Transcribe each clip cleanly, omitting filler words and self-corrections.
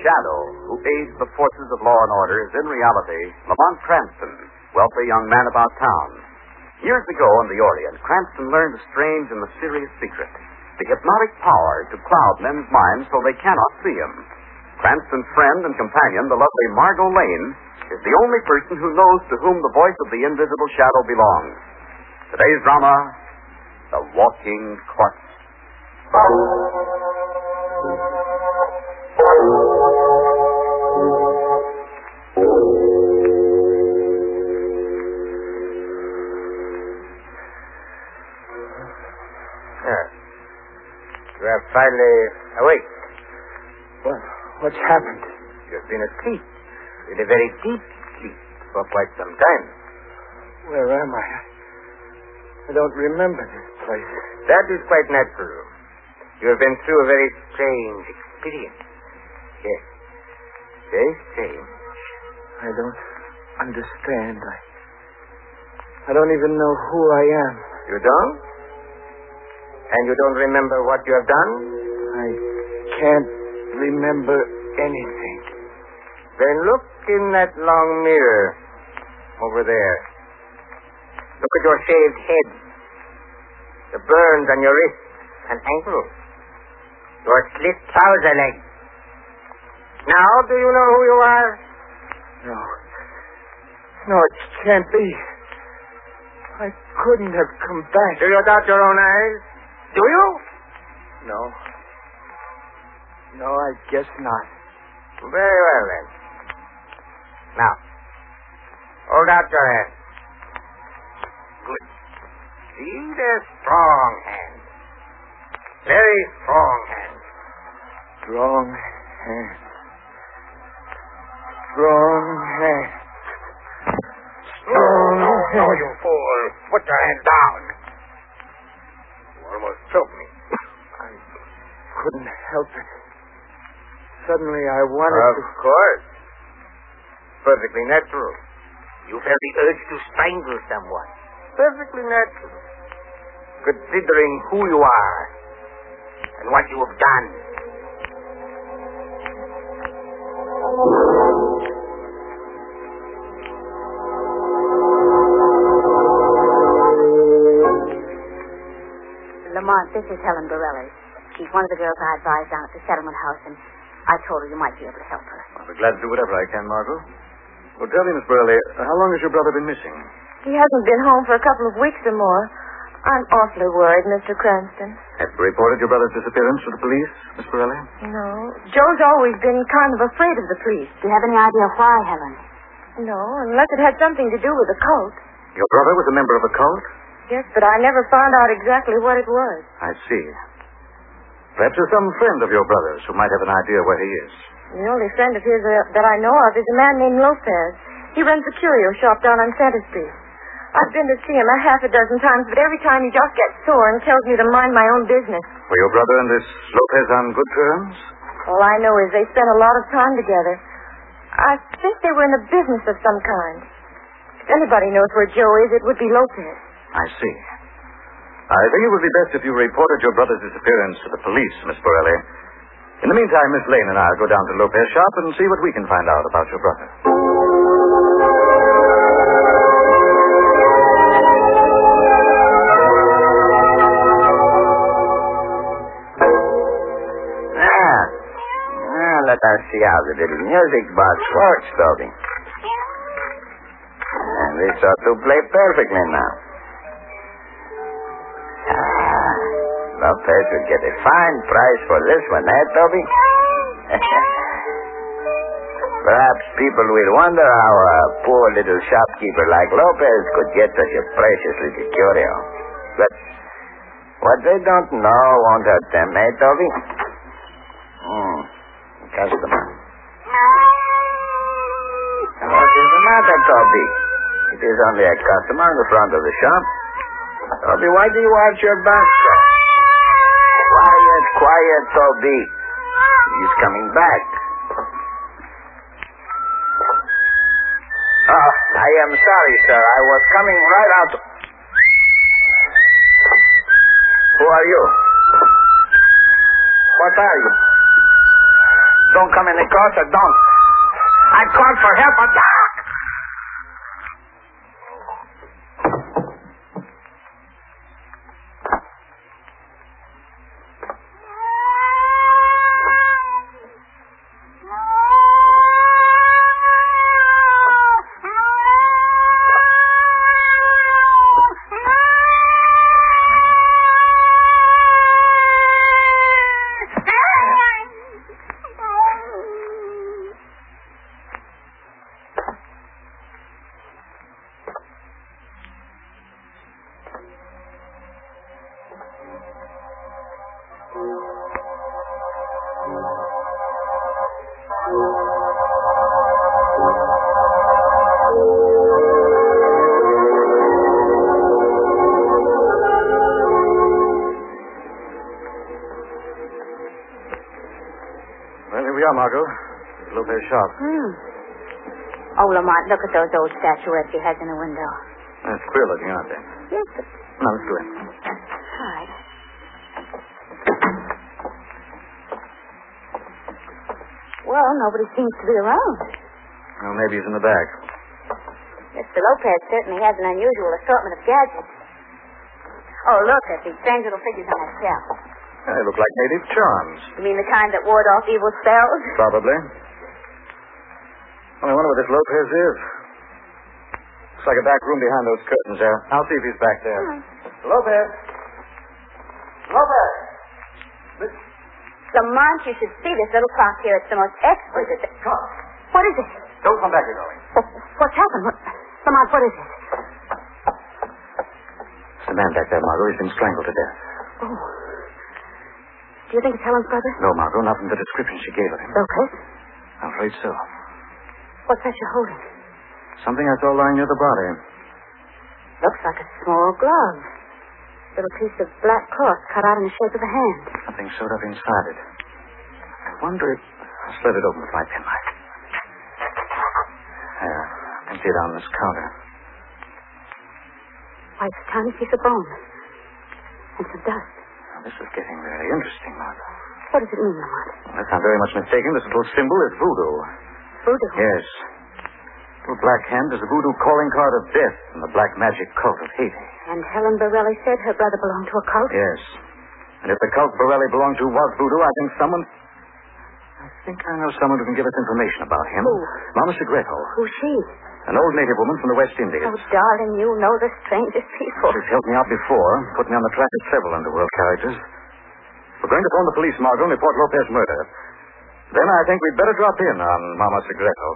shadow who aids the forces of law and order is in reality Lamont Cranston, wealthy young man about town. Years ago in the Orient, Cranston learned a strange and mysterious secret, the hypnotic power to cloud men's minds so they cannot see him. Cranston's friend and companion, the lovely Margot Lane, is the only person who knows to whom the voice of the invisible shadow belongs. Today's drama, The Walking Corpse. You are finally awake. What's happened? You've been asleep, in a very deep sleep, for quite some time. Where am I? I don't remember this place. That is quite natural. You have been through a very strange experience. Yes, very strange. I don't understand. I don't even know who I am. You don't? And you don't remember what you have done? I can't remember anything. Then look in that long mirror over there. Look at your shaved head, the burns on your wrists and ankles, your slit trouser legs. Now, do you know who you are? No, it can't be. I couldn't have come back. Do you doubt your own eyes? Do you? No, I guess not. Very well, then. Now, hold out your hand. Good. See, they're strong hands. Very strong hands. Strong hands. Strong hands. Strong hands. No, you fool. Put your hand down. You almost choked me. I couldn't help it. Suddenly I wanted to... Of course. Perfectly natural. You felt the urge to strangle someone. Perfectly natural. Considering who you are and what you have done. Lamont, this is Helen Borelli. She's one of the girls I advised down at the settlement house, and I told her you might be able to help her. I'll be glad to do whatever I can, Margot. Well, tell me, Miss Burley, how long has your brother been missing? He hasn't been home for a couple of weeks or more. I'm awfully worried, Mr. Cranston. Have you reported your brother's disappearance to the police, Miss Burley? No. Joe's always been kind of afraid of the police. Do you have any idea why, Helen? No, unless it had something to do with the cult. Your brother was a member of a cult? Yes, but I never found out exactly what it was. I see. Perhaps there's some friend of your brother's who might have an idea where he is. The only friend of his that I know of is a man named Lopez. He runs a curio shop down on Center Street. I've been to see him a half a dozen times, but every time he just gets sore and tells me to mind my own business. Were your brother and this Lopez on good terms? All I know is they spent a lot of time together. I think they were in a business of some kind. If anybody knows where Joe is, it would be Lopez. I see. I think it would be best if you reported your brother's disappearance to the police, Miss Borelli. In the meantime, Miss Lane and I will go down to Lopez's shop and see what we can find out about your brother. Let us see how the little music box works, Toby. And this ought to play perfectly now. Lopez will get a fine price for this one, eh, Toby? Perhaps people will wonder how a poor little shopkeeper like Lopez could get such a precious little curio. But what they don't know won't hurt them, eh, Toby? Customer. What is the matter, Toby? It is only a customer in the front of the shop. Toby, why do you watch your back, sir? Quiet, Toby. He's coming back. Oh, I am sorry, sir. I was coming right out. Who are you? What are you? don't come in the course or don't. I called for help, but... Well, here we are, Margot. Lopez shop. Oh, Lamont, look at those old statuettes he has in the window. That's queer looking, aren't they? Yes, but... Now, let's go in. All right. Well, nobody seems to be around. Well, maybe he's in the back. Mr. Lopez certainly has an unusual assortment of gadgets. Oh, look at these strange little figures on that shelf. They look like native charms. You mean the kind that ward off evil spells? Probably. Well, I wonder what this Lopez is. Looks like a back room behind those curtains there. I'll see if he's back there. Lopez! Lopez! Lamont, you should see this little clock here. It's the most exquisite... Come. What is it? Don't come back here, darling. What's happened? Lamont, what is it? It's the man back there, Margot. He's been strangled to death. Oh. Do you think it's Helen's brother? No, Margot, not from the description she gave of him. Lopez? I'm afraid so. What's that you're holding? Something I saw lying near the body. Looks like a small glove. Little piece of black cloth cut out in the shape of a hand. Something sewed up inside it. I wonder if... I'll slit it open with my penknife. There. Empty it on this counter. Why, it's a tiny piece of bone. And some dust. Now, this is getting very interesting, Margot. What does it mean, Lamont? Unless I'm very much mistaken, this little symbol is voodoo. Voodoo? Yes. The little black hand is the voodoo calling card of death from the black magic cult of Haiti. And Helen Borelli said her brother belonged to a cult? Yes. And if the cult Borelli belonged to was voodoo, I think I know someone who can give us information about him. Who? Mama Segreto. Who's she? An old native woman from the West Indies. Oh, darling, you know the strangest people. She's helped me out before, put me on the track of several underworld characters. We're going to phone the police, Margot, and report Lopez's murder. Then I think we'd better drop in on Mama Segreto.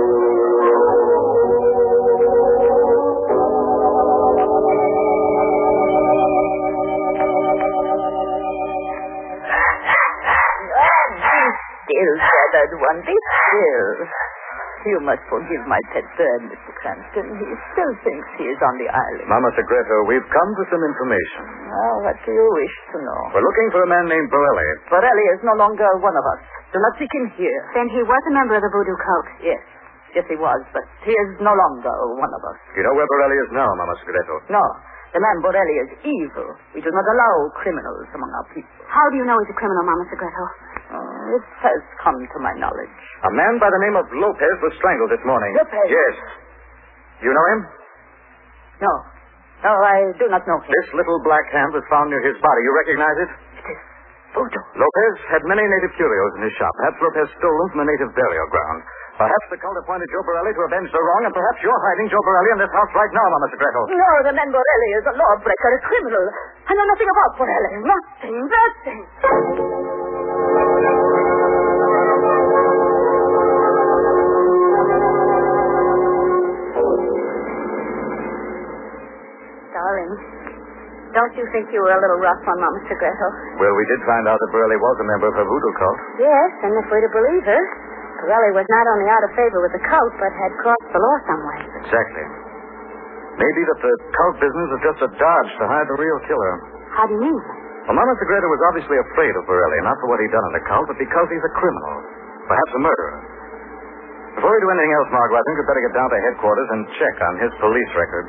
Still, feathered one, be still. You must forgive my pet bird, Mr. Cranston. He still thinks he is on the island. Mama Segreto, we've come for some information. Well, what do you wish to know? We're looking for a man named Borelli. Borelli is no longer one of us. Do not seek him here. Then he was a member of the voodoo cult. Yes. Yes, he was, but he is no longer one of us. You know where Borelli is now, Mama Segreto? No. The man Borelli is evil. We do not allow criminals among our people. How do you know he's a criminal, Mama Segreto? It has come to my knowledge. A man by the name of Lopez was strangled this morning. Lopez? Yes. You know him? No. No, I do not know him. This little black hand was found near his body. You recognize it? It is voodoo. Lopez had many native curios in his shop. Perhaps Lopez stole them from a native burial ground. Perhaps the cult appointed Joe Borelli to avenge the wrong, and perhaps you're hiding Joe Borelli in this house right now, Mama Segreto. No, the man Borelli is a lawbreaker, a criminal. I know nothing about Borelli. Nothing. Darling, don't you think you were a little rough on Mama Segreto? Well, we did find out that Borelli was a member of her voodoo cult. Yes, and if we're to believe her, Borelli was not only out of favor with the cult, but had crossed the law some way. Exactly. Maybe that the cult business is just a dodge to hide the real killer. How do you mean? Well, Mama Segreto was obviously afraid of Borelli, not for what he'd done in the cult, but because he's a criminal. Perhaps a murderer. Before we do anything else, Margot, I think we'd better get down to headquarters and check on his police record.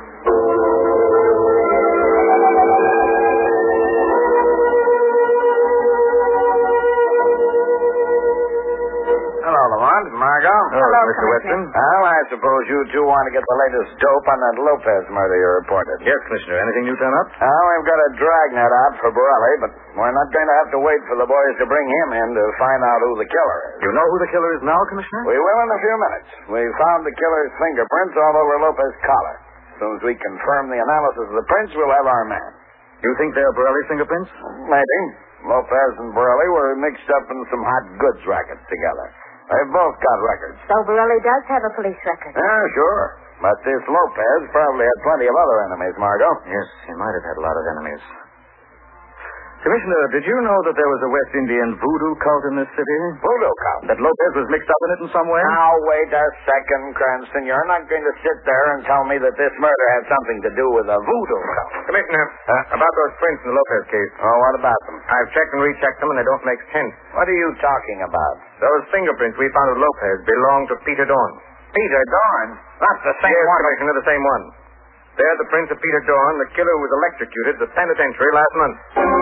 Mr. Weston. Well, I suppose you two want to get the latest dope on that Lopez murder you reported. Yes, Commissioner. Anything new turn up? Well, we've got a dragnet out for Borelli, but we're not going to have to wait for the boys to bring him in to find out who the killer is. You know who the killer is now, Commissioner? We will in a few minutes. We found the killer's fingerprints all over Lopez's collar. As soon as we confirm the analysis of the prints, we'll have our man. You think they're Borelli's fingerprints? Maybe. Lopez and Borelli were mixed up in some hot goods rackets together. They've both got records. So Borelli does have a police record. Yeah, sure. But this Lopez probably had plenty of other enemies, Margot. Yes, he might have had a lot of enemies. Commissioner, did you know that there was a West Indian voodoo cult in this city? Voodoo cult? That Lopez was mixed up in it in some way? Now, wait a second, Cranston. You're not going to sit there and tell me that this murder had something to do with a voodoo cult. Commissioner, about those prints in the Lopez case. Oh, what about them? I've checked and rechecked them, and they don't make sense. What are you talking about? Those fingerprints we found with Lopez belong to Peter Dorn. Peter Dorn? That's the same yes, one. Commissioner, the same one. They're the prints of Peter Dorn, the killer who was electrocuted at the penitentiary last month.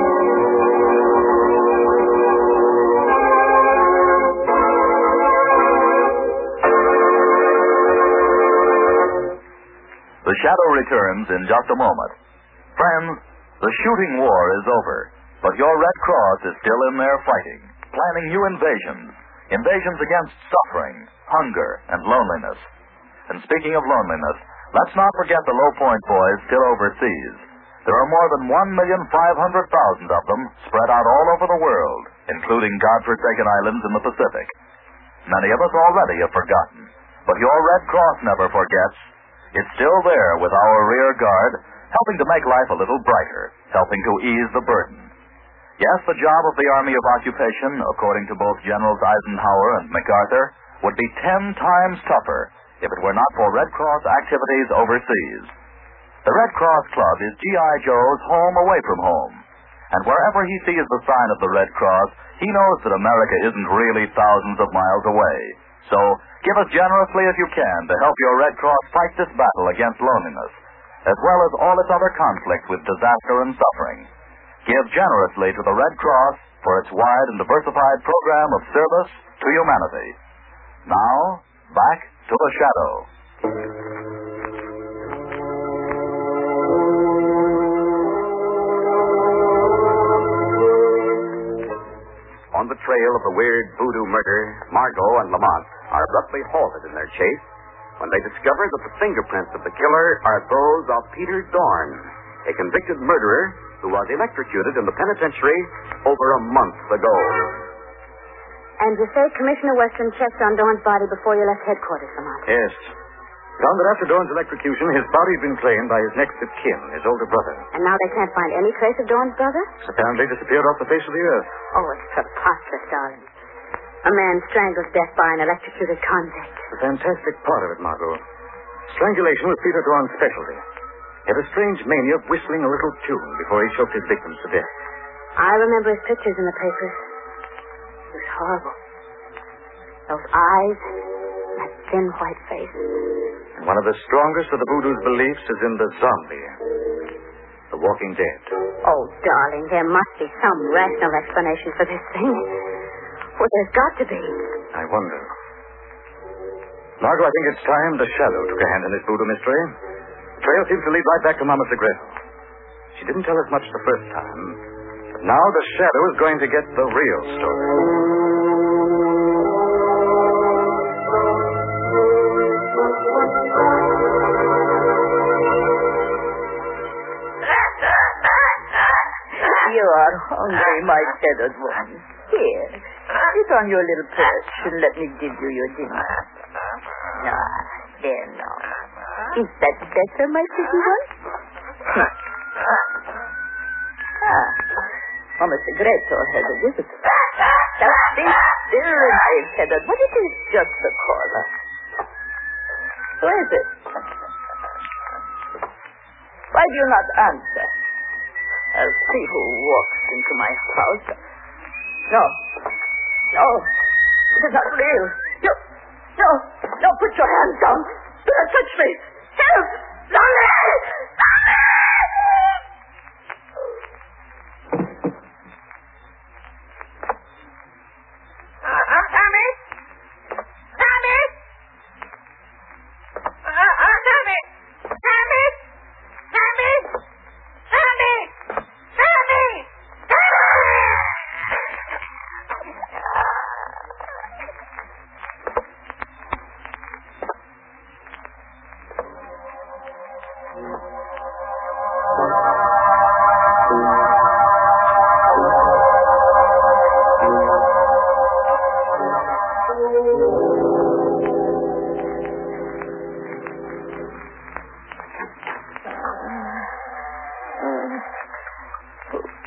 The Shadow returns in just a moment. Friends, the shooting war is over, but your Red Cross is still in there fighting, planning new invasions against suffering, hunger, and loneliness. And speaking of loneliness, let's not forget the Low Point boys still overseas. There are more than 1,500,000 of them spread out all over the world, including godforsaken islands in the Pacific. Many of us already have forgotten, but your Red Cross never forgets. It's still there with our rear guard, helping to make life a little brighter, helping to ease the burden. Yes, the job of the Army of Occupation, according to both Generals Eisenhower and MacArthur, would be 10 times tougher if it were not for Red Cross activities overseas. The Red Cross Club is G.I. Joe's home away from home. And wherever he sees the sign of the Red Cross, he knows that America isn't really thousands of miles away. So, give as generously as you can to help your Red Cross fight this battle against loneliness, as well as all its other conflicts with disaster and suffering. Give generously to the Red Cross for its wide and diversified program of service to humanity. Now, back to the Shadow. On the trail of the weird voodoo murder, Margot and Lamont are abruptly halted in their chase when they discover that the fingerprints of the killer are those of Peter Dorn, a convicted murderer who was electrocuted in the penitentiary over a month ago. And you say Commissioner Weston checked on Dorn's body before you left headquarters, Lamont? Yes. Found that after Dorn's electrocution, his body had been claimed by his next of kin, his older brother. And now they can't find any trace of Dorn's brother? He's apparently disappeared off the face of the earth. Oh, it's preposterous, darling. A man strangled to death by an electrocuted convict. The fantastic part of it, Margot. Strangulation was Peter Dorn's specialty. He had a strange mania of whistling a little tune before he choked his victims to death. I remember his pictures in the papers. It was horrible. Those eyes, that thin white face. And one of the strongest of the voodoo's beliefs is in the zombie, the walking dead. Oh, darling, there must be some rational explanation for this thing. Well, there's got to be. I wonder. Margot, I think it's time the Shadow took a hand in this voodoo mystery. The trail seems to lead right back to Mama Segredo. She didn't tell us much the first time, but now the Shadow is going to get the real story. You are hungry, my feathered one. Here, sit on your little perch and let me give you your dinner. There now. Is that better, my pretty one? Mama Segredo has a visitor. Now stay still, my feathered one. It is just the caller. Who is it? Why do you not answer? I'll see who walks into my house. No. It is not real. No, put your hands down. Do not touch me. Help! Lolly! Tommy?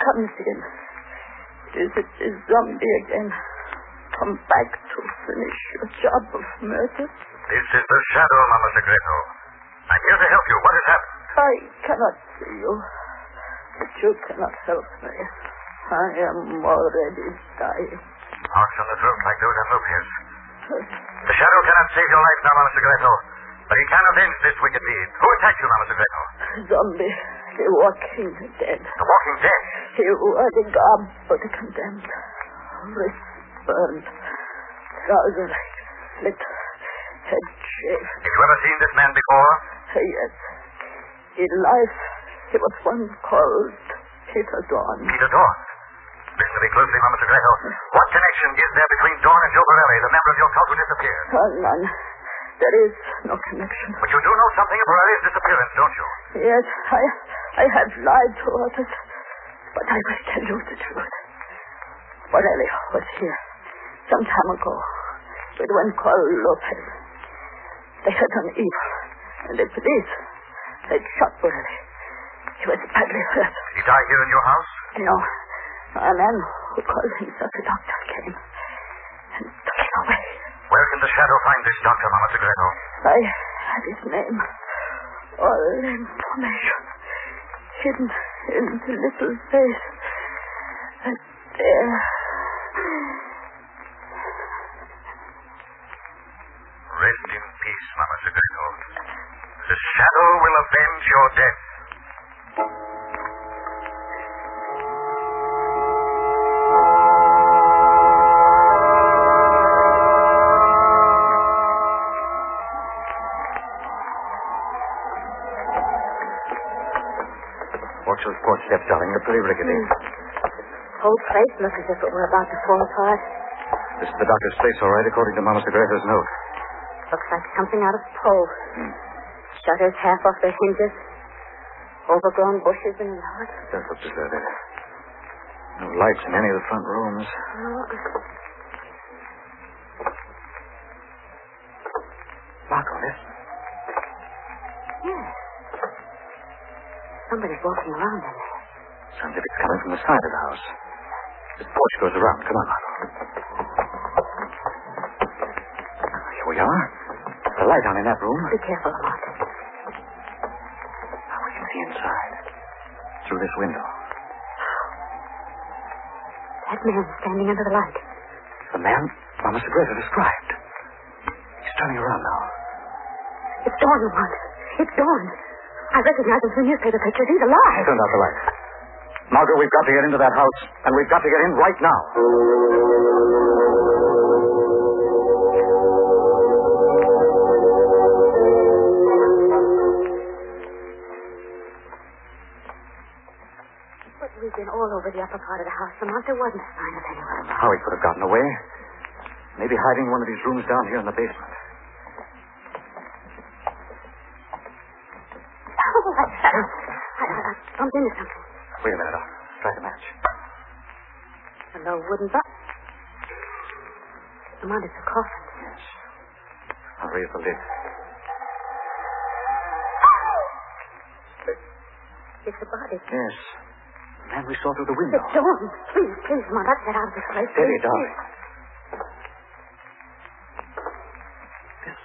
comes in. Is it the zombie again? Come back to finish your job of murder? This is the Shadow, Mama Secreto. I'm here to help you. What has happened? I cannot see you, but you cannot help me. I am already dying. Marks on the throat like those on Lopez. The Shadow cannot save your life now, Mama Secreto, but he can avenge this wicked deed. Who attacked you, Mama Secreto? Zombie, the walking dead. The Walking Dead? You are the god for the condemned. Wrist burned, trouser slit, head shaved. Have you ever seen this man before? Yes. In life, he was once called Peter Dawn. Peter Dawn. Listen to me closely, Mama Secreto. What connection is there between Dawn and Joe Borelli, the member of your cult who disappeared? None. There is no connection. But you do know something of Borelli's disappearance, don't you? Yes, I have lied to others, but I will tell you the truth. Borelli was here some time ago with one called Lopez. They had done evil, and the police had shot Borelli. He was badly hurt. Did he die here in your house? No. A man who called himself a doctor came and took him away. Where can the Shadow find this doctor, Mama Secreto? I have his name. All information hidden in the little face. There. Rest in peace, Mama Secreto. The Shadow will avenge your death. Watch those porch steps, darling. They're pretty rickety. The whole place looks as if it were about to fall apart. This is the doctor's place, all right, according to Mama Segreto's note. Looks like something out of Poe. Shutters half off their hinges. Overgrown bushes in the yard. That looks deserted. No lights in any of the front rooms. Marco, listen. Yes. Somebody's walking around in there. Sounds like it's coming from the side of the house. This porch goes around. Come on, Marco. Here we are. The light on in that room. Be careful, Lamont. Now we can see inside. Through this window. That man standing under the light. The man Mama Segreto described. He's turning around now. It's Dawn, Lamont. It's Dawn. I recognize him from newspaper pictures. He's alive. Turn out the light. Margaret, we've got to get into that house, and we've got to get in right now. But we've been all over the upper part of the house, Lamont. There wasn't a sign of anyone. How he could have gotten away. Maybe hiding in one of these rooms down here in the basement. I bumped into something. Wait a minute. I'll strike a match. A low wooden box. Lamont, it's a coffin. Yes. I'll raise the lid. It's a body. Yes. The man we saw through the window. It's Dawn. Please, Lamont, let's get out of this place. Steady, Please, darling. Yes.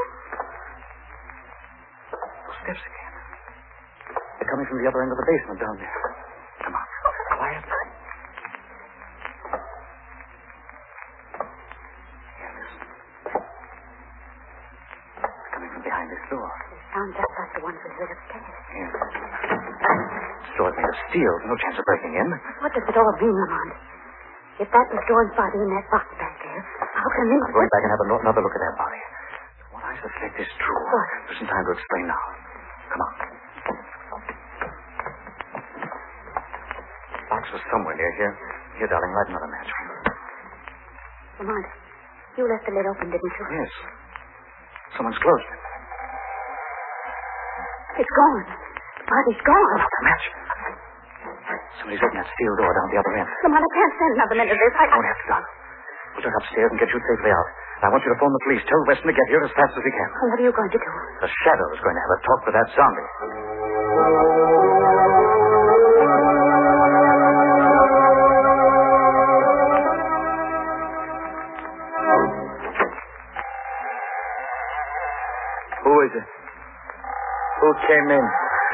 Those steps again. They're coming from the other end of the basement down there. Come on. Quiet. Here, listen. They're coming from behind this door. They sound just like the ones we heard upstairs. Here. This door's made of steel. No chance of breaking in. What does it all mean, Lamont? If that was Dawn's body in that box back there, how come in... I'm going back and have another look at that body. What I suspect is true. What? There's some time to explain now. Come on. Box was somewhere near here. Here, darling, light another match. Lamont, you left the lid open, didn't you? Yes. Someone's closed it. It's gone. The body's gone. Another match. Somebody's opened that steel door down the other end. Lamont, I can't stand another minute of this. Won't have to, darling. We'll turn upstairs and get you safely out. And I want you to phone the police. Tell Weston to get here as fast as he can. Well, what are you going to do? The Shadow is going to have a talk with that zombie. came in.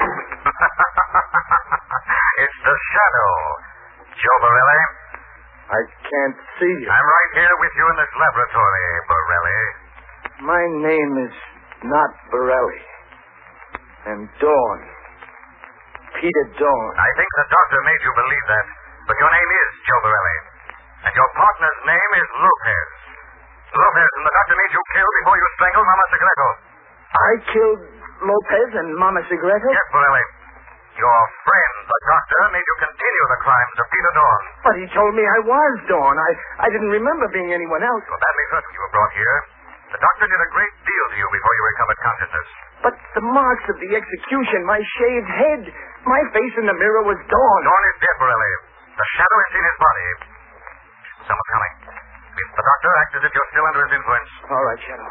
It's the Shadow. Joe Borelli? I can't see you. I'm right here with you in this laboratory, Borelli. My name is not Borelli. I'm Dawn. Peter Dawn. I think the doctor made you believe that, but your name is Joe Borelli. And your partner's name is Lopez. Lopez, and the doctor made you kill before you strangled Mama Segreto. I killed Lopez and Mama Segreto? Yes, Borelli. Your friend, the doctor, made you continue the crimes of Peter Dawn. But he told me I was Dawn. I didn't remember being anyone else. You were badly hurt when you were brought here. The doctor did a great deal to you before you recovered consciousness. But the marks of the execution, my shaved head, my face in the mirror was Dawn. Dawn is dead, Borelli. The Shadow has seen his body. Someone's coming. If the doctor acts as if you're still under his influence. All right, Shadow.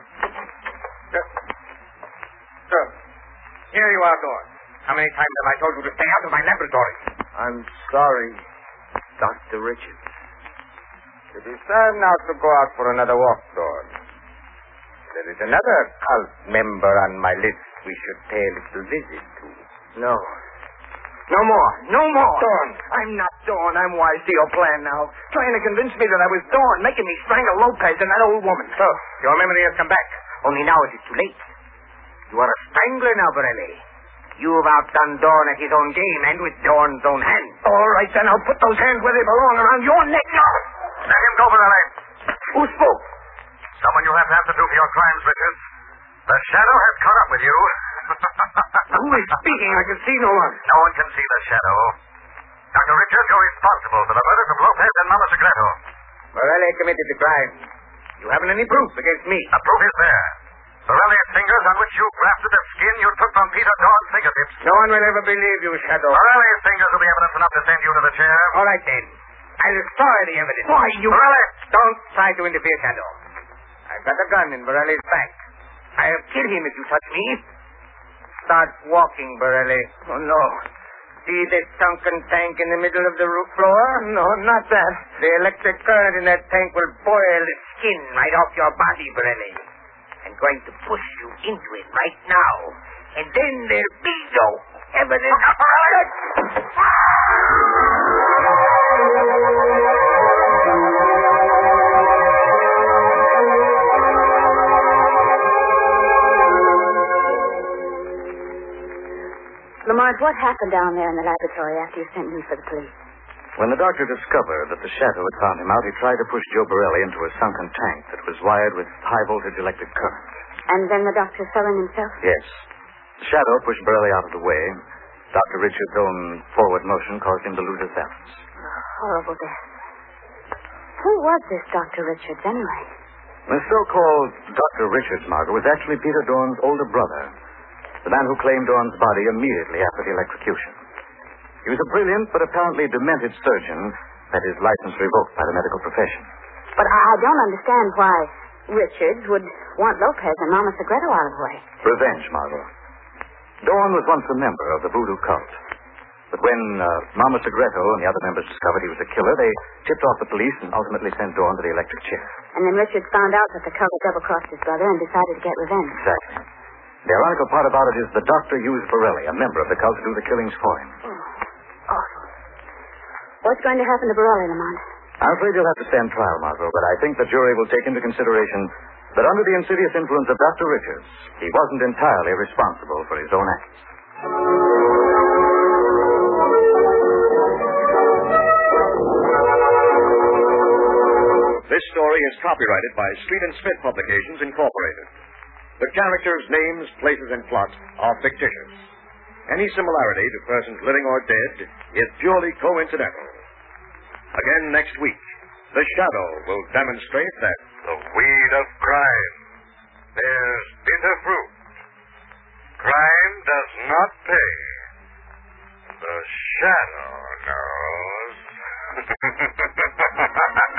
Sir, here you are, Dawn. How many times have I told you to stay out of my laboratory? I'm sorry, Dr. Richards. It is time now to go out for another walk, Dawn. There is another cult member on my list we should pay a little visit to. No. No more. No more. Dawn. I'm not Dawn. I'm wise to your plan now. Trying to convince me that I was Dawn, making me strangle Lopez and that old woman. So, your memory has come back. Only now it is too late. You are a strangler now, Borelli. You've outdone Dawn at his own game and with Dawn's own hand. All right, then I'll put those hands where they belong, around your neck. No. Let him go, Borelli. Who spoke? Someone you'll have to answer to for your crimes, Richards. The Shadow has caught up with you. Who is speaking? I can see no one. No one can see the Shadow. Dr. Richards, you're responsible for the murders of Lopez and Mama Segreto. Borelli committed the crime. You haven't any proof against me. The proof is there. Borelli's fingers on which you grafted the skin you took from Peter Dawn's fingertips. No one will ever believe you, Shadow. Borelli's fingers will be evidence enough to send you to the chair. All right, then. I'll destroy the evidence. Why, you... Borelli! Don't try to interfere, Shadow. I've got a gun in Borelli's back. I'll kill him if you touch me. Start walking, Borelli. Oh, no. See this sunken tank in the middle of the roof floor? No, not that. The electric current in that tank will boil the skin right off your body, Borelli. I'm going to push you into it right now. And then there'll be no evidence. Lamont, what happened down there in the laboratory after you sent me for the police? When the doctor discovered that the Shadow had found him out, he tried to push Joe Borelli into a sunken tank that was wired with high-voltage electric current. And then the doctor fell in himself? Yes. The Shadow pushed Borelli out of the way. Dr. Richards' own forward motion caused him to lose his balance. A horrible death. Who was this Dr. Richards, anyway? The so-called Dr. Richards, Margot, was actually Peter Dawn's older brother, the man who claimed Dawn's body immediately after the electrocution. He was a brilliant but apparently demented surgeon, had his license revoked by the medical profession. But I don't understand why Richards would want Lopez and Mama Segreto out of the way. Revenge, Margot. Dawn was once a member of the voodoo cult. But when Mama Segreto and the other members discovered he was a killer, they tipped off the police and ultimately sent Dawn to the electric chair. And then Richards found out that the cult had double-crossed his brother and decided to get revenge. Exactly. The ironical part about it is the doctor used Borelli, a member of the cult, to do the killings for him. Oh, awful. What's going to happen to Borelli, Lamont? I'm afraid you'll have to stand trial, Margot, but I think the jury will take into consideration that under the insidious influence of Dr. Richards, he wasn't entirely responsible for his own acts. This story is copyrighted by Street and Smith Publications, Incorporated. The characters, names, places, and plot are fictitious. Any similarity to persons living or dead is purely coincidental. Again next week, the Shadow will demonstrate that the weed of crime bears bitter fruit. Crime does not pay. The Shadow knows.